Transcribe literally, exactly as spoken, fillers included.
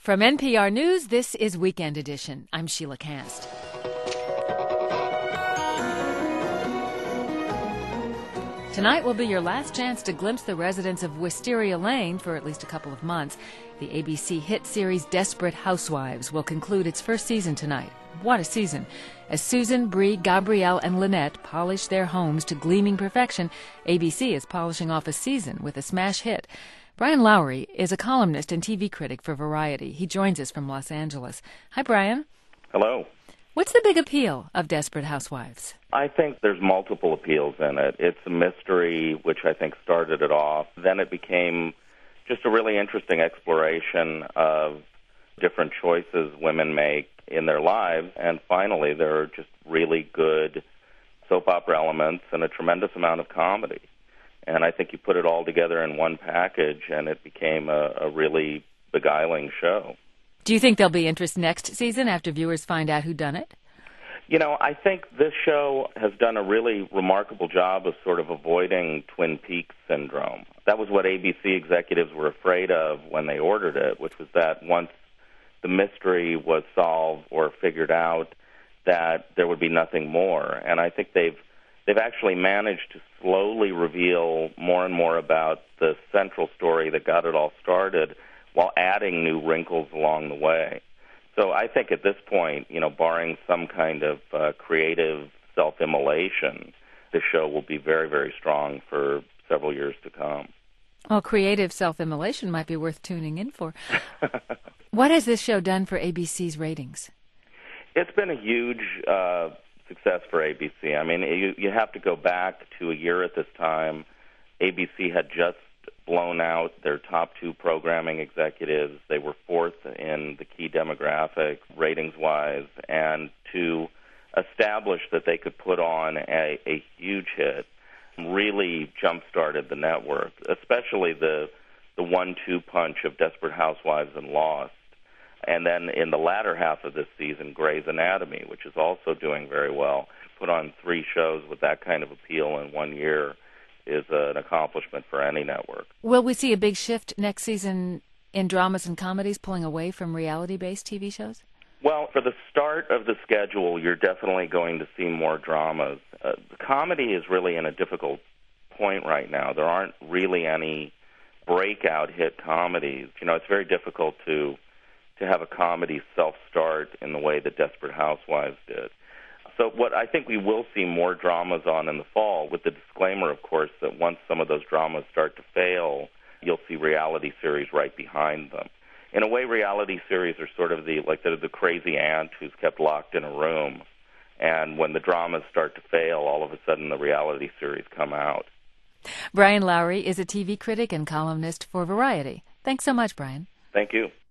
From N P R News, this is Weekend Edition. I'm Sheila Cast. Tonight will be your last chance to glimpse the residents of Wisteria Lane for at least a couple of months. The A B C hit series Desperate Housewives will conclude its first season tonight. What a season. As Susan, Bree, Gabrielle, and Lynette polish their homes to gleaming perfection, A B C is polishing off a season with a smash hit. Brian Lowry is a columnist and T V critic for Variety. He joins us from Los Angeles. Hi, Brian. Hello. What's the big appeal of Desperate Housewives? I think there's multiple appeals in it. It's a mystery, which I think started it off. Then it became just a really interesting exploration of different choices women make in their lives. And finally, there are just really good soap opera elements and a tremendous amount of comedy. And I think you put it all together in one package, and it became a, a really beguiling show. Do you think there'll be interest next season after viewers find out who done it? You know, I think this show has done a really remarkable job of sort of avoiding Twin Peaks syndrome. That was what A B C executives were afraid of when they ordered it, which was that once the mystery was solved or figured out, that there would be nothing more. And I think they've they've actually managed to slowly reveal more and more about the central story that got it all started while adding new wrinkles along the way. So I think at this point, you know, barring some kind of uh, creative self-immolation, the show will be very, very strong for several years to come. Well, creative self-immolation might be worth tuning in for. What has this show done for A B C's ratings? It's been a huge uh, success for A B C. I mean, you, you have to go back to a year at this time. A B C had just blown out their top two programming executives. They were fourth in the key demographics, ratings-wise, and to establish that they could put on a, a huge hit really jump-started the network, especially the the one two punch of Desperate Housewives and Lost. And then in the latter half of this season, Grey's Anatomy, which is also doing very well. Put on three shows with that kind of appeal in one year is an accomplishment for any network. Will we see a big shift next season in dramas and comedies pulling away from reality-based T V shows? Well, for the start of the schedule, you're definitely going to see more dramas. Uh, the comedy is really in a difficult point right now. There aren't really any breakout hit comedies. You know, it's very difficult to to have a comedy self-start in the way that Desperate Housewives did. So what I think we will see more dramas on in the fall, with the disclaimer, of course, that once some of those dramas start to fail, you'll see reality series right behind them. In a way, reality series are sort of the like the, the crazy aunt who's kept locked in a room, and when the dramas start to fail, all of a sudden the reality series come out. Brian Lowry is a T V critic and columnist for Variety. Thanks so much, Brian. Thank you.